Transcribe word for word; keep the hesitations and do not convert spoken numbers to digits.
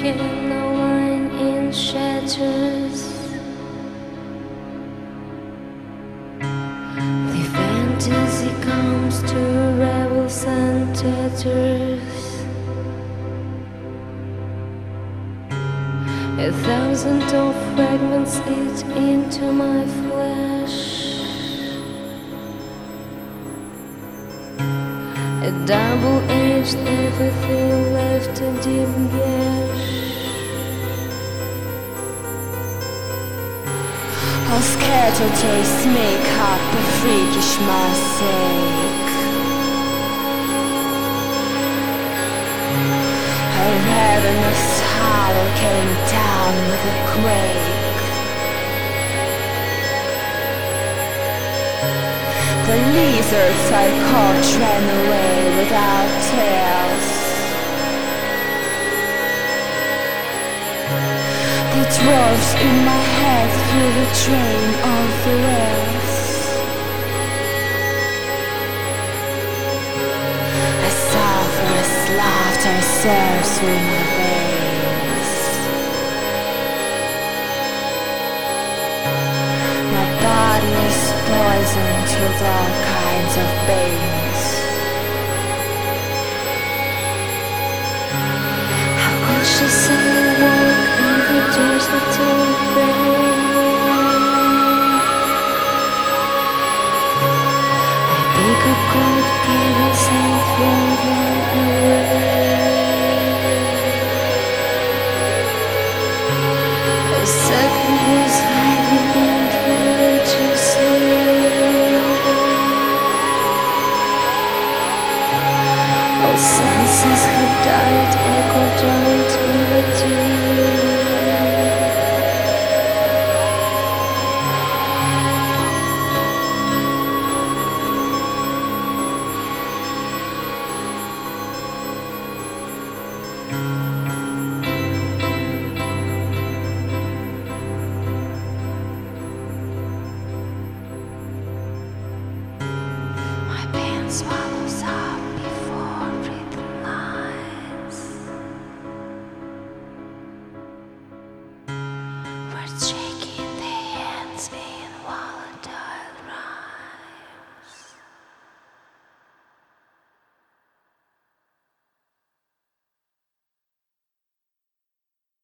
broken, a line in shatters. The fantasy comes to rebels and tatters. A thousand of fragments eat into my flesh. A double-edged everything left a deep gash. How scattered tastes make up a freakish mosaic. A ravenous hollow came down with a quake. The lizards I caught ran away without tails. The dwarfs in my head flew the train of the whales. A sulphurous laughter surges through my veins. My body is poisoned with all kinds of pains. How could she say walk in the desert of rain? A bigger God gave herself one away. A second was hiding and ready to slay. All senses had died, echoed out in the deep. My pen swallows up.